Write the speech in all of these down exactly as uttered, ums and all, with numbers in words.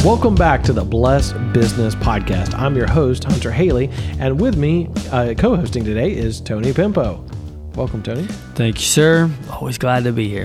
Welcome back to the Blessed Business Podcast. I'm your host, Hunter Haley, and with me, uh, co-hosting today is Tony Pimpo. Welcome, Tony. Thank you, sir. Always glad to be here.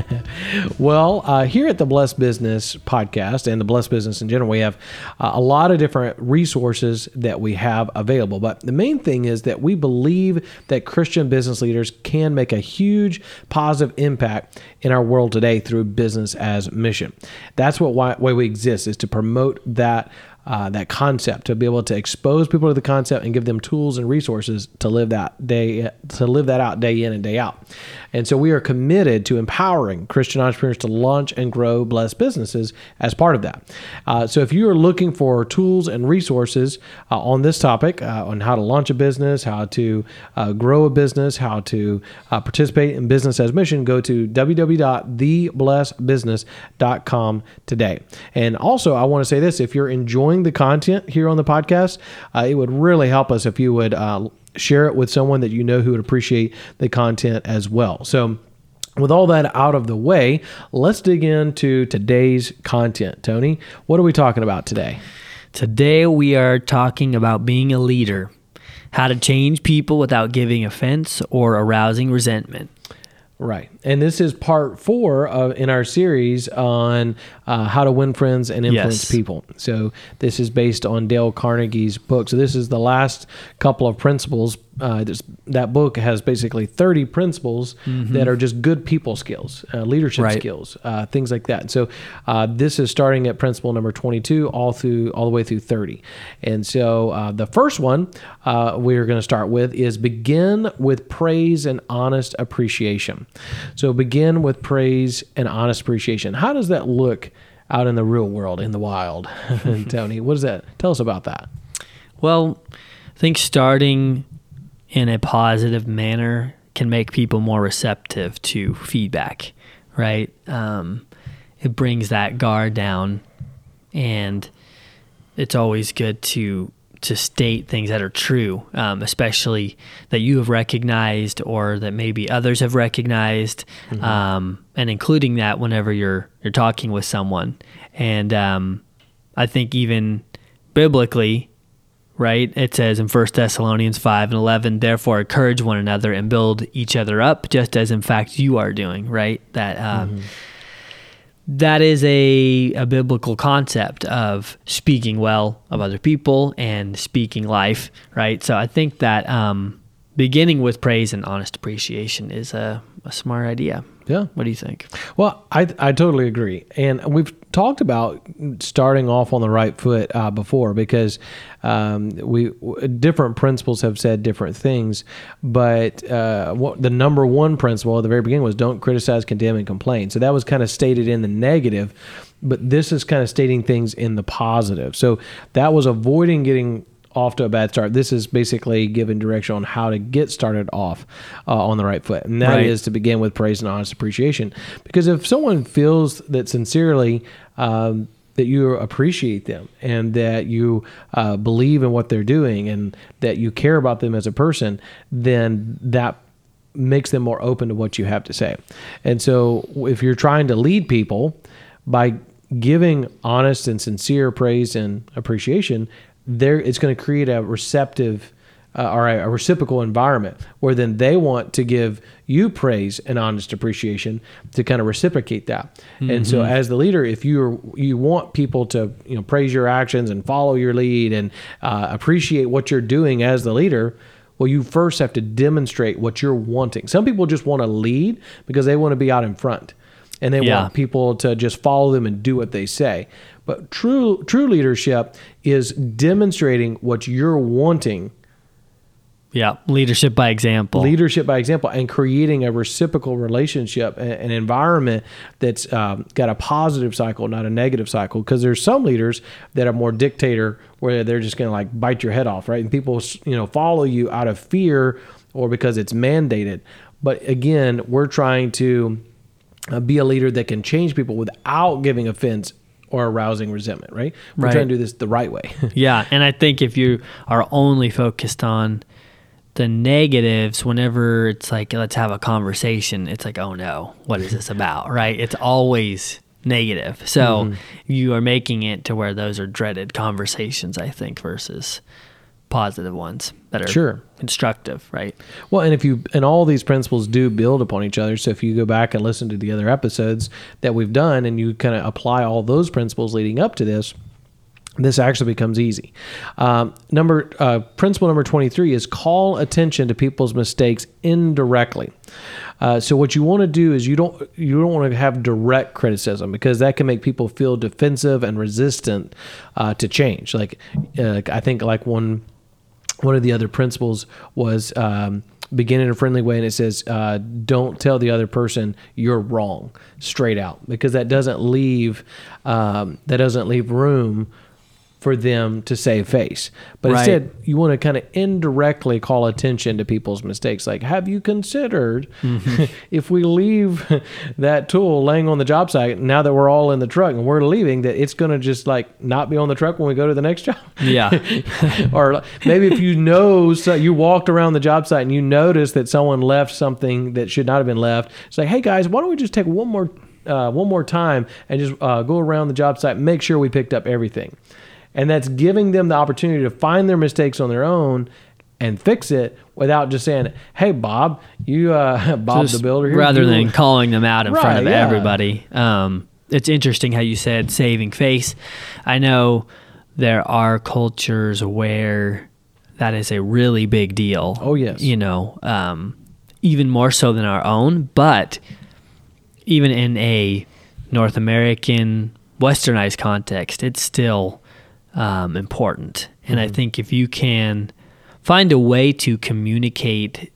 Well, uh, here at the Blessed Business Podcast and the Blessed Business in general, we have uh, a lot of different resources that we have available. But the main thing is that we believe that Christian business leaders can make a huge positive impact in our world today through business as mission. That's what why, why we exist, is to promote that Uh, that concept, to be able to expose people to the concept and give them tools and resources to live that day, to live that out day in and day out. And so we are committed to empowering Christian entrepreneurs to launch and grow blessed businesses as part of that. Uh, so if you are looking for tools and resources uh, on this topic, uh, on how to launch a business, how to uh, grow a business, how to uh, participate in business as mission, go to w w w dot the blessed business dot com today. And also, I want to say this: if you're enjoying the content here on the podcast, uh, it would really help us if you would uh, share it with someone that you know who would appreciate the content as well. So with all that out of the way, let's dig into today's content. Tony, what are we talking about today? Today we are talking about being a leader, how to change people without giving offense or arousing resentment. Right. And this is part four of, in our series on uh, how to win friends and influence Yes. people. So this is based on Dale Carnegie's book. So this is the last couple of principles. Uh, this, that book has basically thirty principles mm-hmm. that are just good people skills, uh, leadership right. skills, uh, things like that. So uh, this is starting at principle number twenty-two, all through all the way through thirty. And so uh, the first one uh, we're going to start with is begin with praise and honest appreciation. So begin with praise and honest appreciation. How does that look out in the real world, in the wild? Tony, what does that tell us about that? Well, I think starting in a positive manner can make people more receptive to feedback, right? Um, it brings that guard down, and it's always good to to state things that are true, um, especially that you have recognized or that maybe others have recognized, mm-hmm. um, and including that whenever you're you're talking with someone. And um, I think even biblically, right, it says in First Thessalonians five and eleven, therefore encourage one another and build each other up, just as in fact you are doing, right? That um, mm-hmm. that is a, a biblical concept of speaking well of other people and speaking life, right? So I think that um, beginning with praise and honest appreciation is a, a smart idea. Yeah. What do you think? Well, I I totally agree. And we've talked about starting off on the right foot uh, before, because um, we different principles have said different things. But uh, what, the number one principle at the very beginning was don't criticize, condemn, and complain. So that was kind of stated in the negative, but this is kind of stating things in the positive. So that was avoiding getting off to a bad start. This is basically giving direction on how to get started off uh, on the right foot. And that right. is to begin with praise and honest appreciation. Because if someone feels that sincerely um, that you appreciate them and that you uh, believe in what they're doing and that you care about them as a person, then that makes them more open to what you have to say. And so if you're trying to lead people by giving honest and sincere praise and appreciation, there it's going to create a receptive uh, or a, a reciprocal environment where then they want to give you praise and honest appreciation to kind of reciprocate that. Mm-hmm. And so as the leader, if you you want people to you know praise your actions and follow your lead and uh, appreciate what you're doing as the leader, well, you first have to demonstrate what you're wanting. Some people just want to lead because they want to be out in front. And they yeah. want people to just follow them and do what they say. But true true leadership is demonstrating what you're wanting. Yeah, leadership by example. Leadership by example, and creating a reciprocal relationship, an environment that's um, got a positive cycle, not a negative cycle. Because there's some leaders that are more dictator, where they're just going to like bite your head off, right? And people, you know, follow you out of fear or because it's mandated. But again, we're trying to Uh, be a leader that can change people without giving offense or arousing resentment, right? We're right. trying to do this the right way. Yeah, and I think if you are only focused on the negatives, whenever it's like, let's have a conversation, it's like, oh no, what is this about, right? It's always negative. So mm-hmm. you are making it to where those are dreaded conversations, I think, versus positive ones that are sure. instructive, right? Well, and if you, and all these principles do build upon each other. So if you go back and listen to the other episodes that we've done and you kind of apply all those principles leading up to this, this actually becomes easy. Um, number uh, principle number twenty-three is call attention to people's mistakes indirectly. Uh, so what you want to do is you don't you don't want to have direct criticism, because that can make people feel defensive and resistant uh, to change. Like uh, I think like one one of the other principles was um, begin in a friendly way, and it says uh, don't tell the other person you're wrong straight out, because that doesn't leave um, that doesn't leave room for them to save face. But right. instead, you want to kind of indirectly call attention to people's mistakes. Like, have you considered mm-hmm. if we leave that tool laying on the job site, now that we're all in the truck and we're leaving, that it's going to just like not be on the truck when we go to the next job? Yeah. Or maybe if you know, so you walked around the job site and you noticed that someone left something that should not have been left. It's like, hey guys, why don't we just take one more, uh, one more time and just uh, go around the job site and make sure we picked up everything. And that's giving them the opportunity to find their mistakes on their own and fix it without just saying, hey, Bob, you, uh, Bob just the builder here. Rather you, than calling them out in right, front of yeah. everybody. Um, it's interesting how you said saving face. I know there are cultures where that is a really big deal. Oh, yes. You know, um, even more so than our own. But even in a North American, westernized context, it's still um, important. And mm-hmm. I think if you can find a way to communicate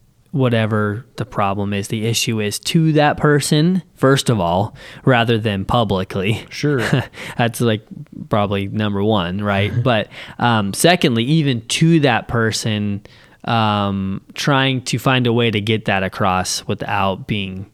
whatever the problem is, the issue is, to that person, first of all, rather than publicly. Sure. That's like probably number one, right? But um, secondly, even to that person, um, trying to find a way to get that across without being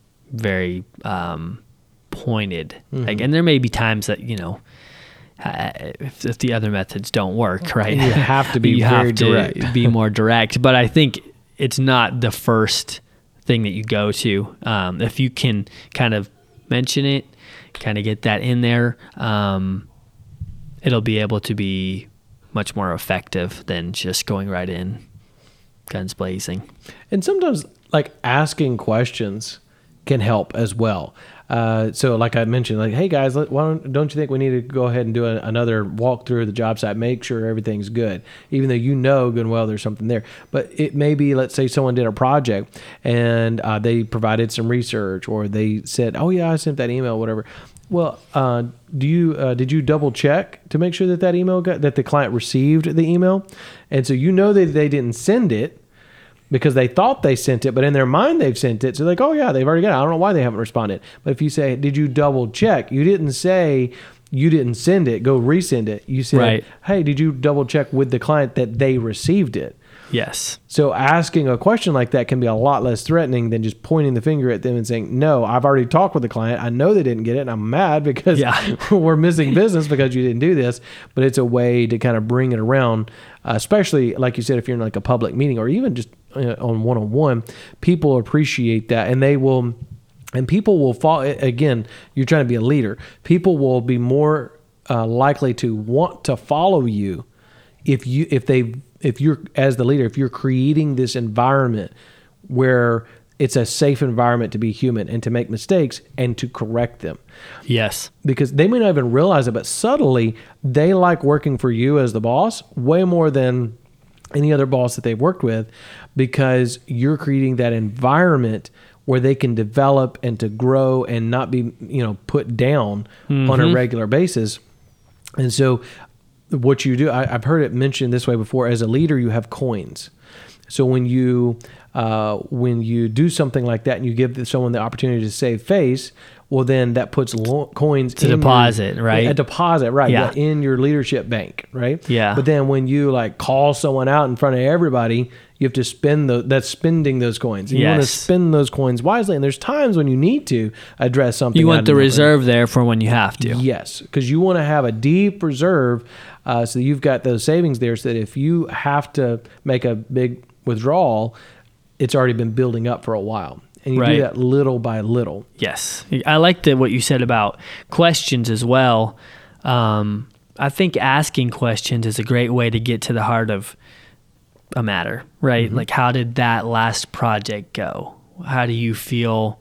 very um, pointed. Mm-hmm. Like, and there may be times that, you know, Uh, if, if the other methods don't work, right? You have to be you very have to direct. be more direct. But I think it's not the first thing that you go to. Um, if you can kind of mention it, kind of get that in there, um, it'll be able to be much more effective than just going right in, guns blazing. And sometimes, like, asking questions can help as well. Uh, so like I mentioned, like, hey guys, let, why don't, don't you think we need to go ahead and do a, another walk through of the job site, make sure everything's good, even though you know good and well there's something there. But it may be, let's say someone did a project and uh, they provided some research, or they said, oh yeah, I sent that email, whatever. Well, uh, do you uh, did you double check to make sure that that email got, that the client received the email? And so you know that they didn't send it because they thought they sent it, but in their mind they've sent it. So they're like, oh yeah, they've already got it. I don't know why they haven't responded. But if you say, did you double check? You didn't say you didn't send it, go resend it. You said, right. Hey, did you double check with the client that they received it? Yes. So asking a question like that can be a lot less threatening than just pointing the finger at them and saying, no, I've already talked with the client. I know they didn't get it, and I'm mad because yeah. we're missing business because you didn't do this. But it's a way to kind of bring it around, uh, especially, like you said, if you're in like a public meeting or even just uh, on one-on-one, people appreciate that, and they will, and people will fall, again, you're trying to be a leader. People will be more uh, likely to want to follow you if you, if they, if you're, as the leader, if you're creating this environment where it's a safe environment to be human and to make mistakes and to correct them. Yes. Because they may not even realize it, but subtly they like working for you as the boss way more than any other boss that they've worked with, because you're creating that environment where they can develop and to grow and not be, you know, put down mm-hmm. on a regular basis. And so what you do, I, I've heard it mentioned this way before, as a leader, you have coins. So when you uh, when you do something like that and you give someone the opportunity to save face, well, then that puts lo- coins to in deposit, your, right? A deposit, right? Yeah. yeah, in your leadership bank, right? Yeah. But then when you like call someone out in front of everybody, you have to spend the that's spending those coins. And yes. You want to spend those coins wisely. And there's times when you need to address something. You want the reserve there for when you have to. Yes, because you want to have a deep reserve, uh, so you've got those savings there, so that if you have to make a big withdrawal, it's already been building up for a while. And you Right. do that little by little. Yes. I like the, what you said about questions as well. Um, I think asking questions is a great way to get to the heart of a matter, right? Mm-hmm. Like, how did that last project go? How do you feel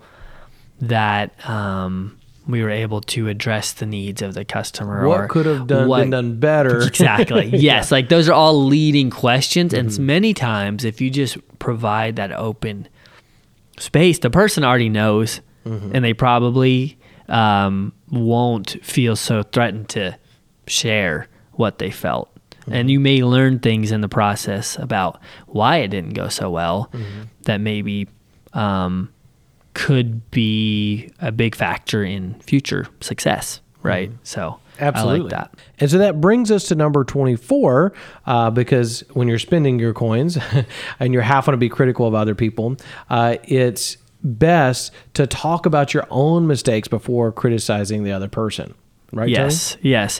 that um, we were able to address the needs of the customer? What or could have done what- been done better? Exactly. Yes. Like, those are all leading questions. Mm-hmm. And many times, if you just provide that open space, the person already knows, Mm-hmm. and they probably um, won't feel so threatened to share what they felt. Mm-hmm. And you may learn things in the process about why it didn't go so well Mm-hmm. that maybe um, could be a big factor in future success, right? So Absolutely. I like that. And so that brings us to number twenty-four, uh, because when you're spending your coins and you're having to be critical of other people, uh, it's best to talk about your own mistakes before criticizing the other person. Right, Yes, yes.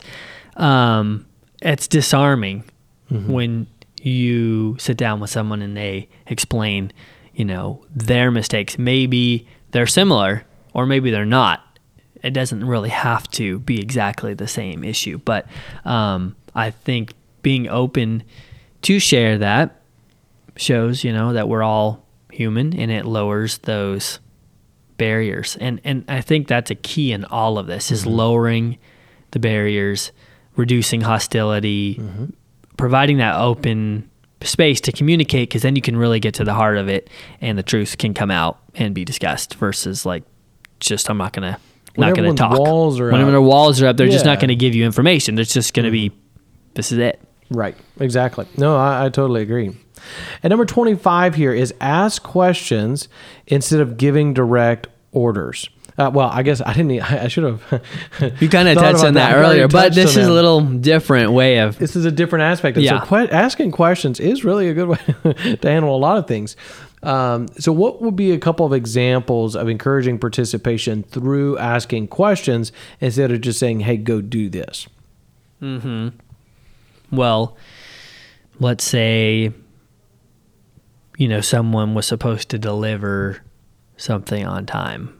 Um, it's disarming Mm-hmm. when you sit down with someone and they explain, you know, their mistakes. Maybe they're similar or maybe they're not. It doesn't really have to be exactly the same issue. But um, I think being open to share that shows, you know, that we're all human, and it lowers those barriers. And and I think that's a key in all of this, is lowering the barriers, reducing hostility, providing that open space to communicate, because then you can really get to the heart of it and the truth can come out and be discussed, versus like, just I'm not going to When not going to everyone's talk. walls are Whenever up. their walls are up, they're just Yeah. not going to give you information. It's just going to be, this is it. Right. Exactly. No, I, I totally agree. And number twenty-five here is ask questions instead of giving direct orders. Uh, well, I guess I didn't. e- I should have. You kind of thought touched about on that I already earlier, but touched this on is a that. little different way of, This is a different aspect of it. Yeah. So que- asking questions is really a good way to handle a lot of things. Um, so what would be a couple of examples of encouraging participation through asking questions instead of just saying, hey, go do this? well, let's say, you know, someone was supposed to deliver something on time.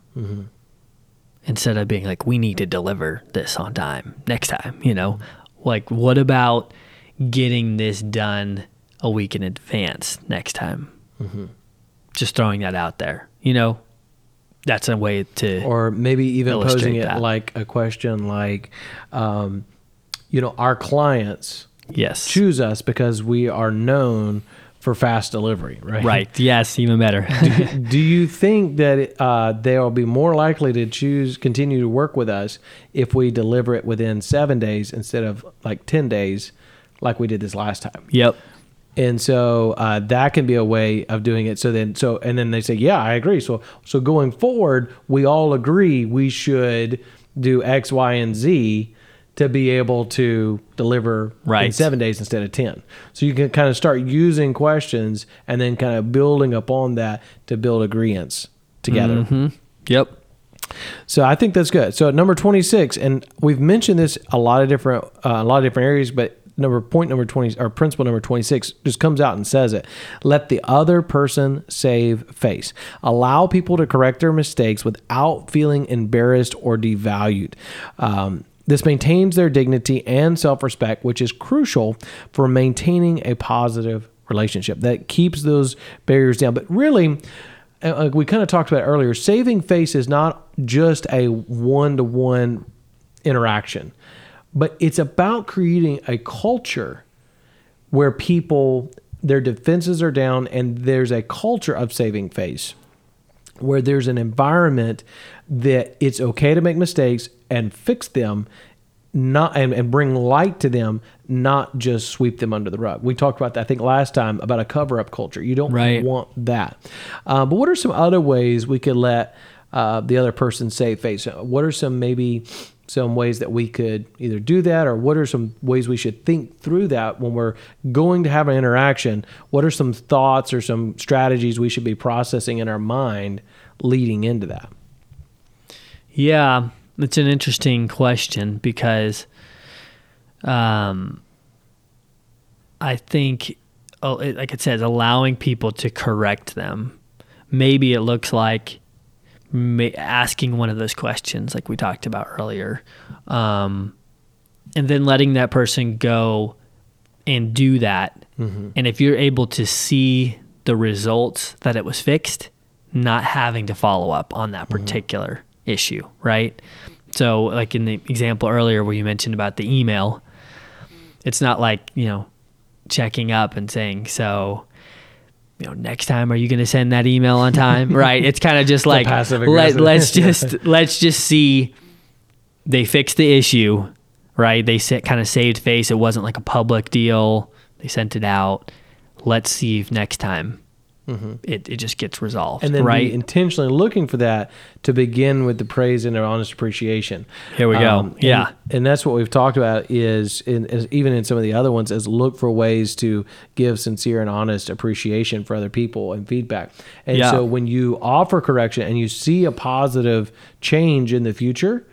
Instead of being like, we need to deliver this on time next time, you know, like, what about getting this done a week in advance next time? Just throwing that out there, you know, that's a way to, Or maybe even Illustrate posing it that. like a question like, um, you know, our clients yes. choose us because we are known for fast delivery, right? Right. Yes. Even better. Do you think that uh, they will be more likely to choose, continue to work with us if we deliver it within seven days instead of like ten days like we did this last time? Yep. And so uh, that can be a way of doing it. So then, so and then they say, yeah, I agree. So so going forward, we all agree we should do X, Y, and Z to be able to deliver in Right. seven days instead of ten. So you can kind of start using questions and then kind of building upon that to build agreements together. hmm Yep. So I think that's good. So at number twenty-six, and we've mentioned this a lot of different uh, a lot of different areas, but number point number twenty or principle number twenty-six just comes out and says it. Let the other person save face. Allow people to correct their mistakes without feeling embarrassed or devalued. Um, this maintains their dignity and self-respect, which is crucial for maintaining a positive relationship. That keeps those barriers down. But really, uh, we kind of talked about it earlier, saving face is not just a one-to-one interaction, but it's about creating a culture where people, their defenses are down, and there's a culture of saving face, where there's an environment that it's okay to make mistakes and fix them, not and, and bring light to them, not just sweep them under the rug. We talked about that, I think, last time about a cover-up culture. You don't Right. want that. Uh, but what are some other ways we could let uh, the other person save face? What are some maybe some ways that we could either do that, or what are some ways we should think through that when we're going to have an interaction? What are some thoughts or some strategies we should be processing in our mind leading into that? Yeah, it's an interesting question, because um, I think, oh, it, like it says, allowing people to correct them maybe it looks like ma- asking one of those questions like we talked about earlier, um, and then letting that person go and do that. Mm-hmm. And if you're able to see the results that it was fixed, not having to follow up on that particular mm-hmm. issue, right? So like in the example earlier where you mentioned about the email, it's not like, you know, checking up and saying, so, you know, next time, are you going to send that email on time? Right. It's kind of just like, let, let's just, let's just see they fixed the issue, right? They set, kind of saved face. It wasn't like a public deal. They sent it out. Let's see if next time mm-hmm. it, it just gets resolved. And then right? be intentionally looking for that to begin with the praise and their honest appreciation. Here we go. Um, yeah. And, and that's what we've talked about is, in, is even in some of the other ones, is look for ways to give sincere and honest appreciation for other people and feedback. And yeah. so when you offer correction and you see a positive change in the future,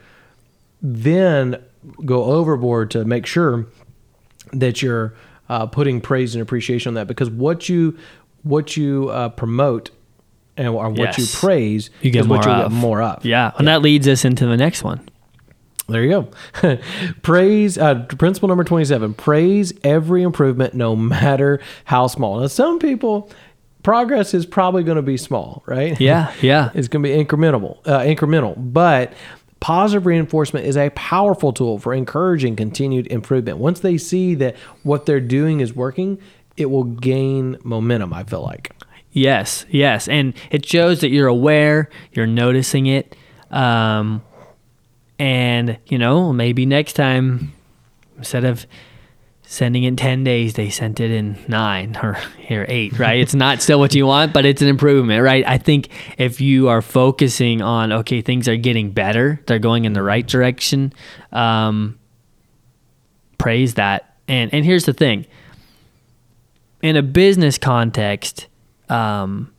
then go overboard to make sure that you're uh, putting praise and appreciation on that, because what you what you uh, promote and or what yes. you praise you get is more what you of. get more of. Yeah, and yeah. that leads us into the next one. There you go. Praise, uh, principle number twenty-seven, praise every improvement no matter how small. Now, some people, progress is probably going to be small, right? Yeah, yeah. It's going to be incremental, uh, incremental, but positive reinforcement is a powerful tool for encouraging continued improvement. Once they see that what they're doing is working, it will gain momentum, I feel like. Yes, yes. And it shows that you're aware, you're noticing it. Um, and, you know, maybe next time, instead of sending in ten days, they sent it in nine or here eight, right? It's not still what you want, but it's an improvement, right? I think if you are focusing on, okay, things are getting better, they're going in the right direction, um, praise that. And and here's the thing. In a business context, um,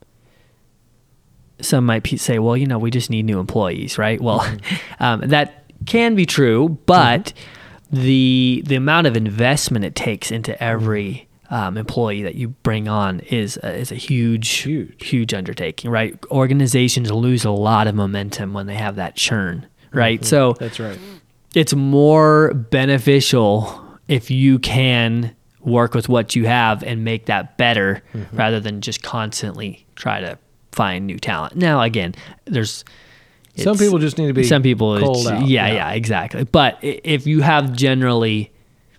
some might say, well, you know, we just need new employees, right? Well, mm-hmm. um, that can be true, but mm-hmm. the the amount of investment it takes into every um, employee that you bring on is a, is a huge, huge, huge undertaking, right? Organizations lose a lot of momentum when they have that churn, right? Mm-hmm. So that's right. It's more beneficial if you can work with what you have and make that better mm-hmm. rather than just constantly try to find new talent. Now, again, there's some people just need to be some people cold out. Yeah, yeah, yeah, exactly. But if you have generally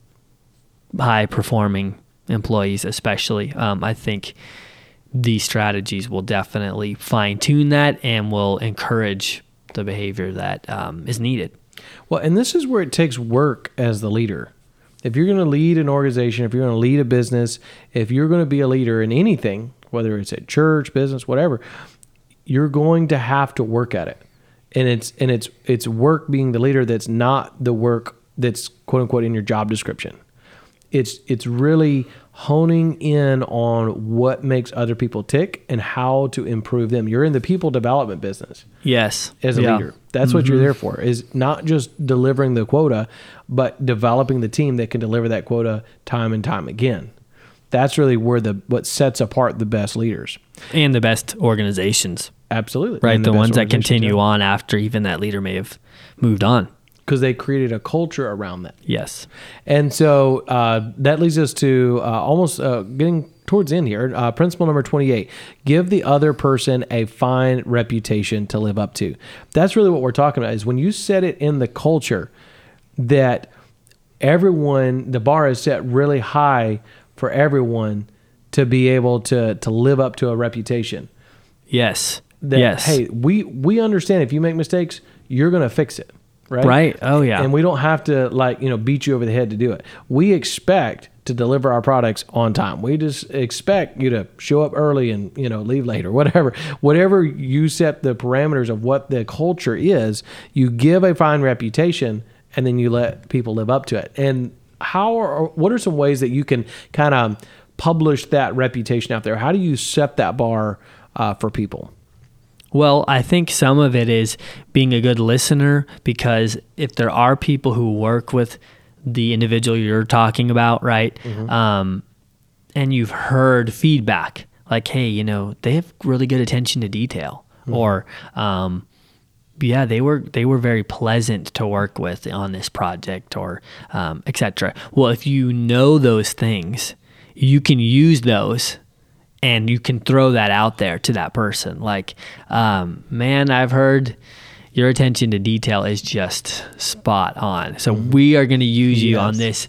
high performing employees, especially, um, I think these strategies will definitely fine tune that and will encourage the behavior that um, is needed. Well, and this is where it takes work as the leader. If you're going to lead an organization, if you're going to lead a business, if you're going to be a leader in anything, whether it's at church, business, whatever, you're going to have to work at it. And it's and it's it's work being the leader that's not the work that's quote unquote in your job description. It's it's really honing in on what makes other people tick and how to improve them. You're in the people development business. Yes. As a yeah. leader. That's mm-hmm. what you're there for, is not just delivering the quota, but developing the team that can deliver that quota time and time again. That's really where the what sets apart the best leaders. And the best organizations. Absolutely. Right, and the, the ones that continue yeah. on after even that leader may have moved on. Because they created a culture around that. Yes. And so uh, that leads us to uh, almost uh, getting towards the end here. Uh, principle number twenty-eight, give the other person a fine reputation to live up to. That's really what we're talking about, is when you set it in the culture that everyone, the bar is set really high for everyone to be able to to live up to a reputation. Yes. That, yes. Hey, we, we understand if you make mistakes, you're going to fix it. Right? Right. Oh, yeah. And we don't have to like, you know, beat you over the head to do it. We expect to deliver our products on time. We just expect you to show up early and, you know, leave late or whatever. Whatever you set the parameters of what the culture is, you give a fine reputation and then you let people live up to it. And how are, what are some ways that you can kind of publish that reputation out there? How do you set that bar uh, for people? Well, I think some of it is being a good listener, because if there are people who work with the individual you're talking about, right, mm-hmm. um, and you've heard feedback, like, hey, you know, they have really good attention to detail, mm-hmm. or um, yeah, they were they were very pleasant to work with on this project, or um, et cetera. Well, if you know those things, you can use those, and you can throw that out there to that person. Like, um, man, I've heard your attention to detail is just spot on. So mm-hmm. we are going to use you yes. on this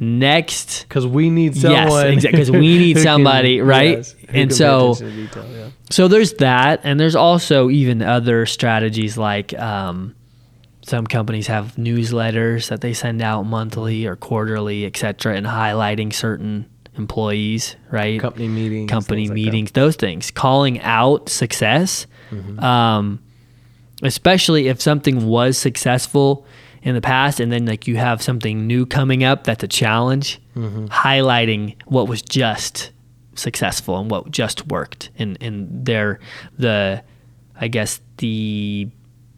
next, because we need someone. Yes, exactly. Because we need somebody, can, right? Yes, can and so, detail, yeah. so there's that, and there's also even other strategies like um, some companies have newsletters that they send out monthly or quarterly, et cetera, and highlighting certain employees, right? Company meetings, company meetings, like those things, calling out success, mm-hmm. um, especially if something was successful in the past, and then like you have something new coming up that's a challenge, mm-hmm. highlighting what was just successful and what just worked, and and their the I guess the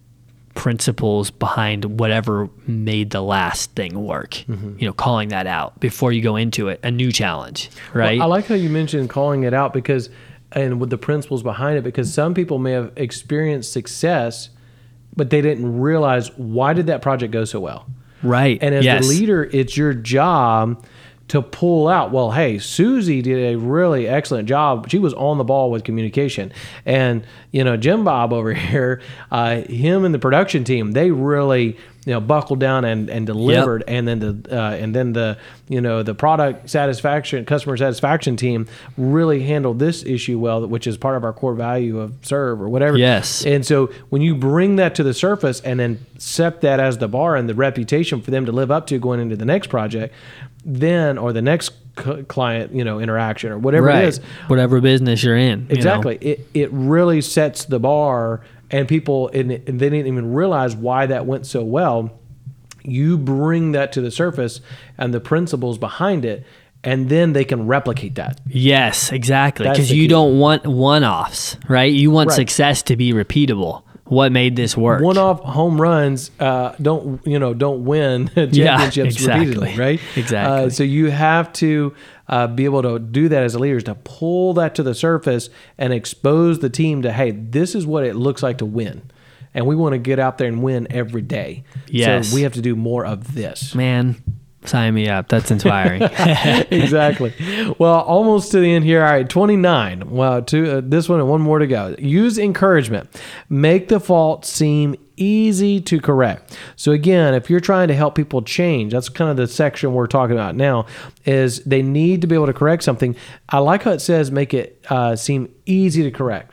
principles behind whatever made the last thing work. Mm-hmm. You know, calling that out before you go into it, a new challenge, right? Well, I like how you mentioned calling it out, because and with the principles behind it, because some people may have experienced success, but they didn't realize, why did that project go so well? Right. And as yes. the leader, it's your job to pull out, well, hey, Susie did a really excellent job. She was on the ball with communication. And, you know, Jim Bob over here, uh, him and the production team, they really, you know, buckled down and, and delivered. Yep. And then the, uh, and then the, you know, the product satisfaction, customer satisfaction team really handled this issue well, which is part of our core value of serve or whatever. Yes. And so when you bring that to the surface and then set that as the bar and the reputation for them to live up to going into the next project, then, or the next c- client, you know, interaction or whatever right. it is, whatever business you're in, exactly. You know? It it really sets the bar, and people, and, and they didn't even realize why that went so well. You bring that to the surface and the principles behind it, and then they can replicate that. Yes, exactly. Because you key. don't want one-offs, right? You want right. success to be repeatable. What made this work? One-off home runs uh, don't, you know, don't win championships yeah, exactly. repeatedly, right? Exactly. Uh, so you have to uh, be able to do that as a leader, is to pull that to the surface and expose the team to, hey, this is what it looks like to win. And we want to get out there and win every day. Yes. So we have to do more of this. Man, sign me up. That's inspiring. Exactly. Well, almost to the end here. All right, twenty-nine. Well, two, uh, this one and one more to go. Use encouragement. Make the fault seem easy to correct. So again, if you're trying to help people change, that's kind of the section we're talking about now, is they need to be able to correct something. I like how it says make it uh, seem easy to correct.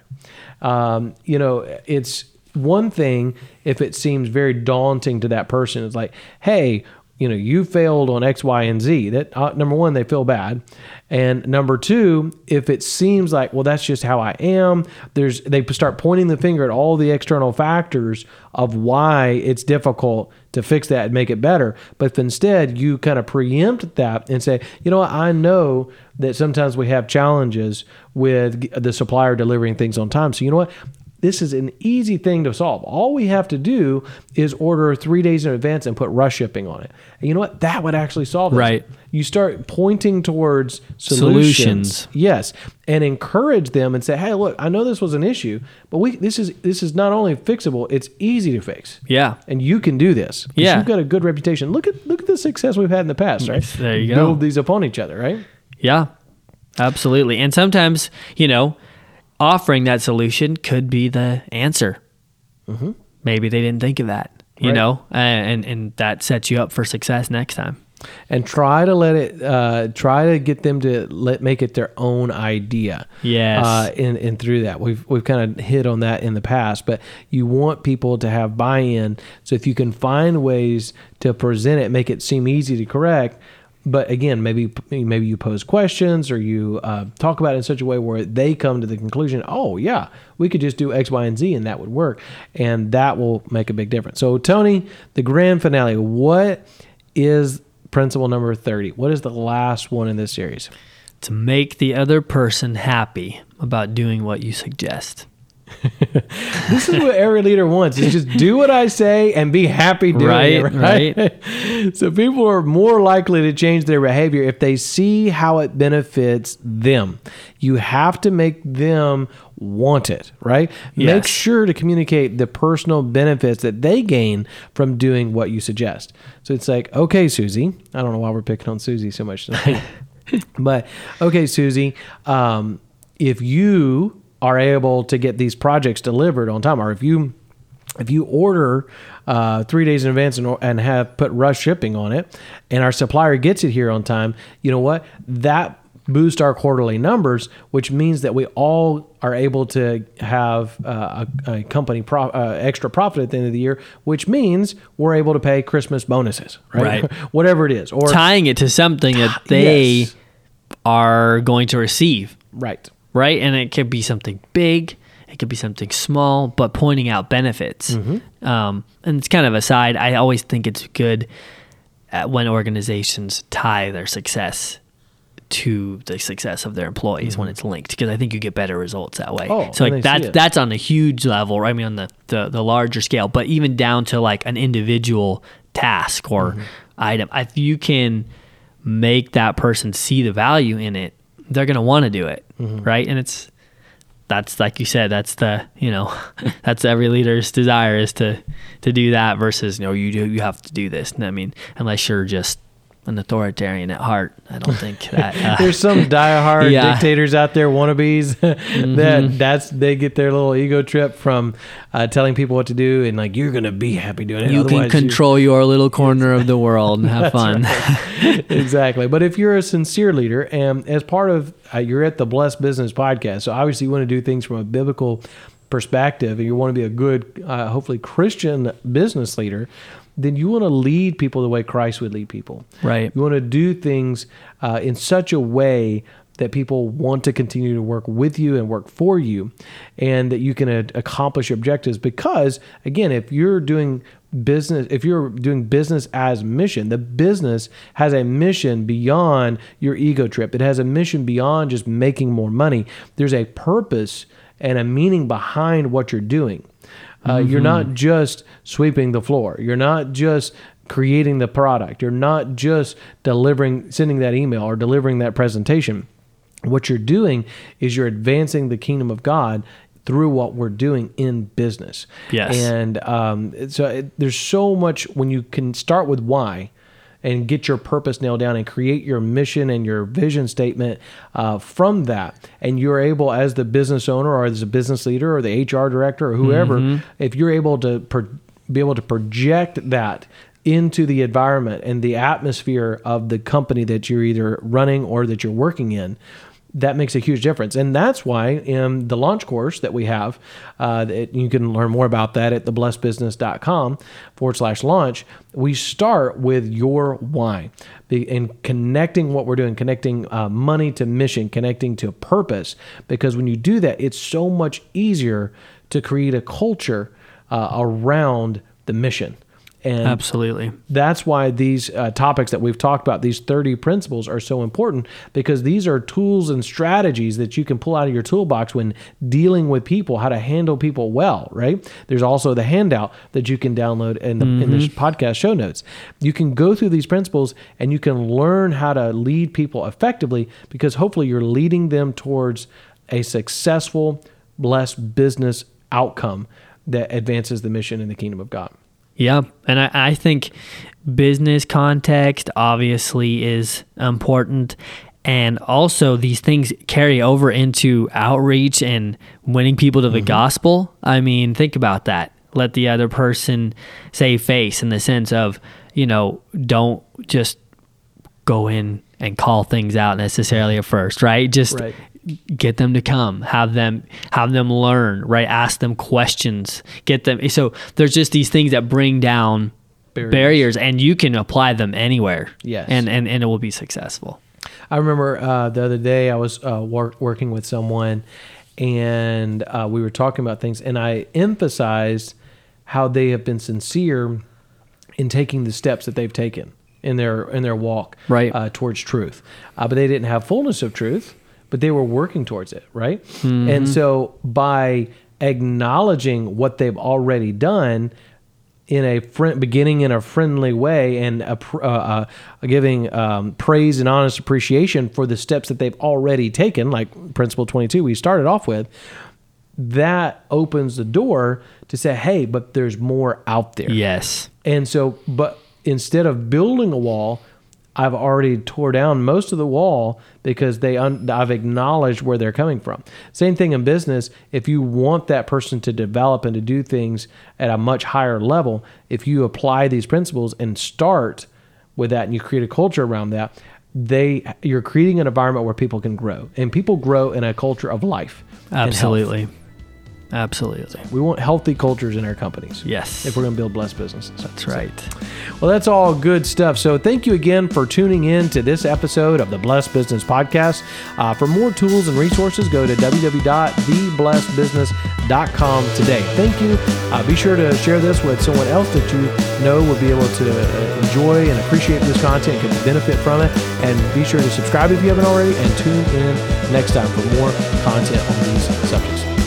Um, you know, it's one thing if it seems very daunting to that person. It's like, hey, you know, you failed on X, Y, and Z. That uh, number one, they feel bad. And number two, if it seems like, well, that's just how I am, there's they start pointing the finger at all the external factors of why it's difficult to fix that and make it better. But if instead you kind of preempt that and say, you know what, I know that sometimes we have challenges with the supplier delivering things on time. So you know what? This is an easy thing to solve. All we have to do is order three days in advance and put rush shipping on it. And you know what? That would actually solve it. Right. You start pointing towards solutions, Solutions. Yes, and encourage them and say, "Hey, look, I know this was an issue, but we this is this is not only fixable; it's easy to fix. Yeah, and you can do this. Yeah, you've got a good reputation. Look at look at the success we've had in the past, right? There you Build go. Build these upon each other, right? Yeah, absolutely. And sometimes, you know, offering that solution could be the answer. Mm-hmm. Maybe they didn't think of that, you right. know, and and that sets you up for success next time. And try to let it, uh, try to get them to let make it their own idea. Yes. Uh, and, and through that, we've we've kind of hit on that in the past, but you want people to have buy-in. So if you can find ways to present it, make it seem easy to correct. But again, maybe maybe you pose questions or you uh, talk about it in such a way where they come to the conclusion, oh yeah, we could just do X, Y, and Z and that would work. And that will make a big difference. So Tony, the grand finale, what is principle number thirty? What is the last one in this series? To make the other person happy about doing what you suggest. This is what every leader wants, is just do what I say and be happy doing Right, it. Right. So people are more likely to change their behavior if they see how it benefits them. You have to make them want it, right? Yes. Make sure to communicate the personal benefits that they gain from doing what you suggest. So it's like, okay, Susie, I don't know why we're picking on Susie so much tonight, but okay, Susie, um, if you are able to get these projects delivered on time, or if you if you order uh, three days in advance and, and have put rush shipping on it, and our supplier gets it here on time, you know what? That boosts our quarterly numbers, which means that we all are able to have uh, a, a company pro, uh, extra profit at the end of the year, which means we're able to pay Christmas bonuses, right? Right. Whatever it is, or Tying it to something that they Yes. are going to receive. right. Right. And it could be something big. It could be something small, but pointing out benefits. Mm-hmm. Um, and it's kind of a side. I always think it's good at when organizations tie their success to the success of their employees mm-hmm. when it's linked, because I think you get better results that way. Oh, so and like they see that's it. that's on a huge level, right? I mean, on the, the, the larger scale, but even down to like an individual task or mm-hmm. item, if you can make that person see the value in it, they're going to want to do it. Mm-hmm. Right. And it's, that's like you said, that's the, you know, that's every leader's desire is to, to do that versus, you know, you do, you have to do this. And I mean, unless you're just an authoritarian at heart, I don't think that uh, there's some diehard Yeah. dictators out there, wannabes Mm-hmm. that that's, they get their little ego trip from uh, telling people what to do. And like, you're going to be happy doing it. you can Otherwise control your little corner of the world and have fun. Exactly. But if you're a sincere leader, and as part of uh, you're at the Blessed Business Podcast, so obviously you want to do things from a biblical perspective, and you want to be a good, uh, hopefully Christian business leader, then you want to lead people the way Christ would lead people. Right. You want to do things uh, in such a way that people want to continue to work with you and work for you, and that you can uh, accomplish your objectives. Because again, if you're doing business, if you're doing business as mission, the business has a mission beyond your ego trip. It has a mission beyond just making more money. There's a purpose and a meaning behind what you're doing. Uh, mm-hmm. You're not just sweeping the floor. You're not just creating the product. You're not just delivering, sending that email or delivering that presentation. What you're doing is you're advancing the kingdom of God through what we're doing in business. Yes. And um, so it, there's so much when you can start with why and get your purpose nailed down and create your mission and your vision statement uh, from that. And you're able, as the business owner or as a business leader or the H R director or whoever, mm-hmm. if you're able to pro- be able to project that into the environment and the atmosphere of the company that you're either running or that you're working in, that makes a huge difference. And that's why in the launch course that we have, uh, that you can learn more about that at theblessedbusiness.com forward slash launch. We start with your why and connecting what we're doing, connecting uh, money to mission, connecting to purpose. Because when you do that, it's so much easier to create a culture uh, around the mission. And Absolutely. That's why these uh, topics that we've talked about, these thirty principles, are so important, because these are tools and strategies that you can pull out of your toolbox when dealing with people, how to handle people well, right? There's also the handout that you can download in the, mm-hmm. in the podcast show notes. You can go through these principles and you can learn how to lead people effectively, because hopefully you're leading them towards a successful, blessed business outcome that advances the mission in the kingdom of God. Yeah. And I, I think business context obviously is important. And also these things carry over into outreach and winning people to the mm-hmm. gospel. I mean, think about that. Let the other person save face, in the sense of, you know, don't just go in and call things out necessarily at first, right? Just right. Get them to come, have them, have them learn, right? Ask them questions, get them. So there's just these things that bring down barriers, barriers and you can apply them anywhere. Yes. And, and, and it will be successful. I remember uh, the other day I was uh, work, working with someone, and uh, we were talking about things, and I emphasized how they have been sincere in taking the steps that they've taken in their, in their walk right. uh, towards truth. Uh, but they didn't have fullness of truth, but they were working towards it, right? Mm-hmm. And so by acknowledging what they've already done in a friend, beginning in a friendly way, and a, uh, uh, giving um, praise and honest appreciation for the steps that they've already taken, like Principle twenty-two we started off with, that opens the door to say, hey, but there's more out there. Yes. And so, but instead of building a wall, I've already tore down most of the wall because they un- I've acknowledged where they're coming from. Same thing in business. If you want that person to develop and to do things at a much higher level, if you apply these principles and start with that and you create a culture around that, they you're creating an environment where people can grow. And people grow in a culture of life. Absolutely. Absolutely. We want healthy cultures in our companies. Yes. If we're going to build blessed businesses. That's right. Well, that's all good stuff. So thank you again for tuning in to this episode of the Blessed Business Podcast. Uh, for more tools and resources, go to w w w dot the blessed business dot com today. Thank you. Uh, be sure to share this with someone else that you know will be able to enjoy and appreciate this content and can benefit from it. And be sure to subscribe if you haven't already, and tune in next time for more content on these subjects.